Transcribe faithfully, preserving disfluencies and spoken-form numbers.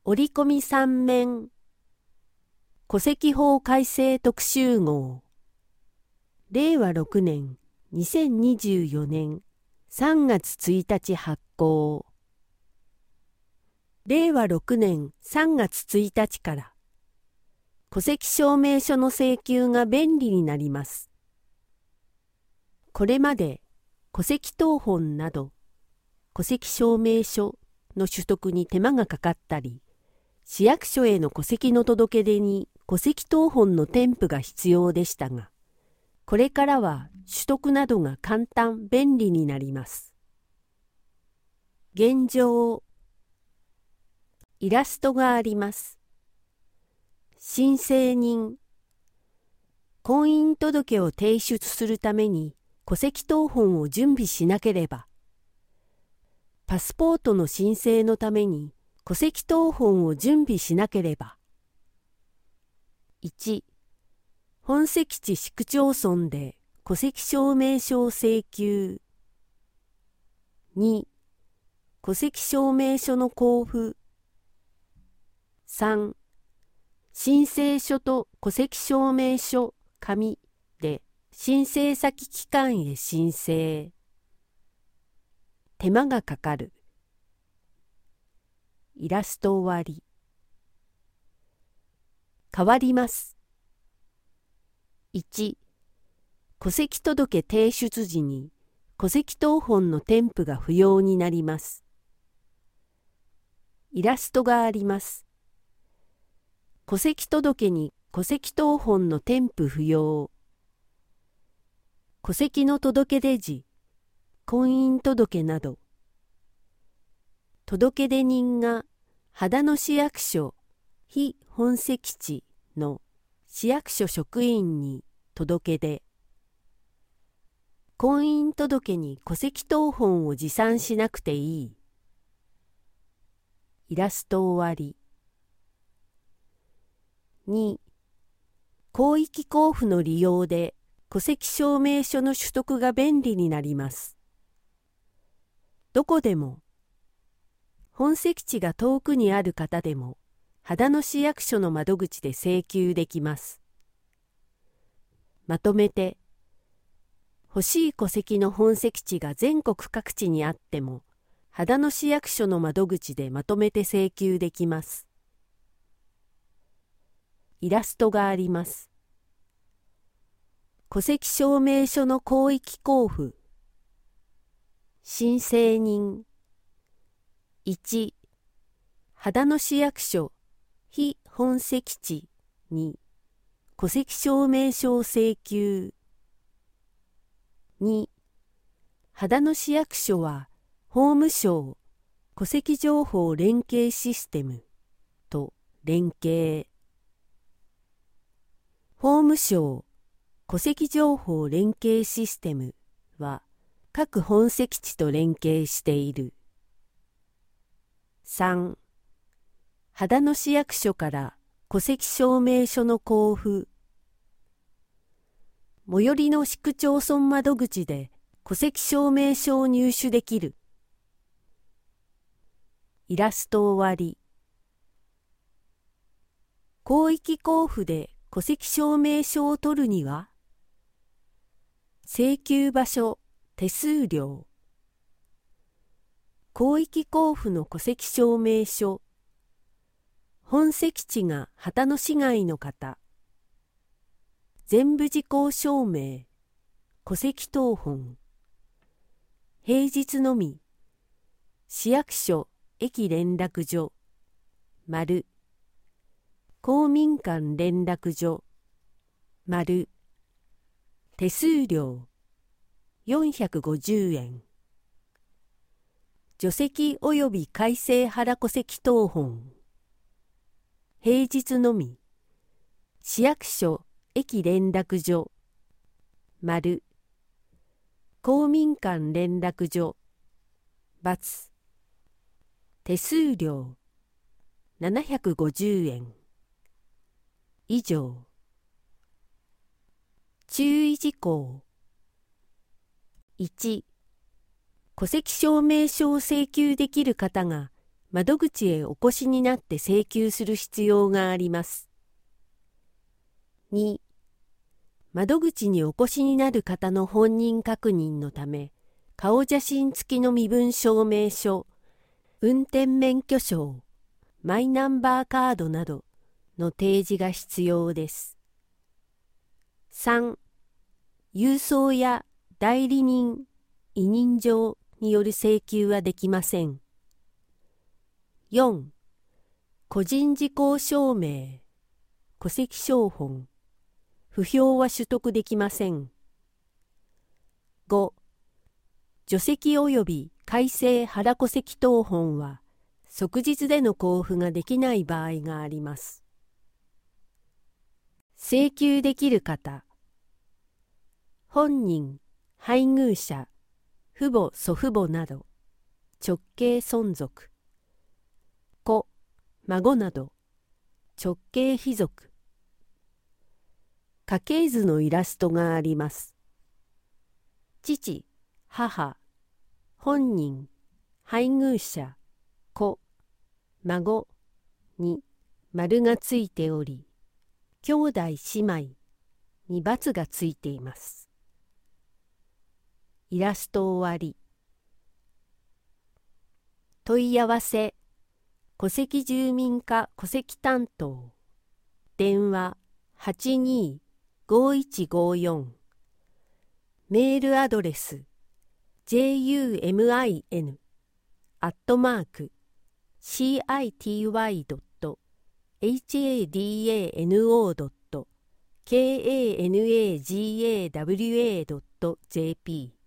折り込み三面戸籍法改正特集号れいわろくねんにせんにじゅうよねんさんがつついたち発行。れいわろくねんさんがつついたちから戸籍証明書の請求が便利になります。これまで戸籍謄本など戸籍証明書の取得に手間がかかったり、市役所への戸籍の届け出に戸籍謄本の添付が必要でしたが、これからは取得などが簡単便利になります。現状、イラストがあります。申請人、婚姻届を提出するために戸籍謄本を準備しなければ、パスポートの申請のために戸籍謄本を準備しなければ。いち、本籍地市区町村で戸籍証明書を請求。に、戸籍証明書の交付。さん、申請書と戸籍証明書紙で申請先機関へ申請。手間がかかる。イラスト終わり。変わります。いち、戸籍届提出時に戸籍謄本の添付が不要になります。イラストがあります。戸籍届に戸籍謄本の添付不要。戸籍の届出時、婚姻届など、届出人が秦野市役所非本籍地の市役所職員に届出、婚姻届に戸籍謄本を持参しなくていい。イラスト終わり。に、広域交付の利用で戸籍証明書の取得が便利になります。どこでも、本籍地が遠くにある方でも、秦野市役所の窓口で請求できます。まとめて、欲しい戸籍の本籍地が全国各地にあっても、秦野市役所の窓口でまとめて請求できます。イラストがあります。戸籍証明書の広域交付。申請人。いち、秦野市役所非本籍地に戸籍証明書を請求。に、秦野市役所は法務省戸籍情報連携システムと連携。法務省戸籍情報連携システムは各本籍地と連携している。さん、秦野市役所から戸籍証明書の交付。最寄りの市区町村窓口で戸籍証明書を入手できる。イラスト終わり。広域交付で戸籍証明書を取るには、請求場所、手数料。広域交付の戸籍証明書。本籍地が秦野市外の方。全部事項証明。戸籍謄本。平日のみ。市役所、駅連絡所。丸。公民館連絡所。丸。手数料。よんひゃくごじゅうえん。除籍及び改正原戸籍謄本。平日のみ。市役所、駅連絡所。丸。公民館連絡所。×。手数料。ななひゃくごじゅうえん。以上。注意事項。いち、戸籍証明書を請求できる方が窓口へお越しになって請求する必要があります。に、窓口にお越しになる方の本人確認のため、顔写真付きの身分証明書、運転免許証、マイナンバーカードなどの提示が必要です。さん、郵送や代理人、委任状による請求はできません。よん、個人事項証明、戸籍抄本、不評は取得できません。ご、除籍及び改正原戸籍謄本は即日での交付ができない場合があります。請求できる方、本人、配偶者、父母祖父母など、直系孫族、子、孫など、直系卑属。家系図のイラストがあります。父、母、本人、配偶者、子、孫に丸がついており、兄弟姉妹に×がついています。イラスト終わり。問い合わせ、戸籍住民課戸籍担当、電話 はちにーごーいちごーよん、メールアドレス ジェイユーエムアイエヌ アットマーク シーアイティーワイ ドット エイチエーディーエーエヌオー ドット ケーエーエヌエージーエーダブリューエー ドット ジェーピー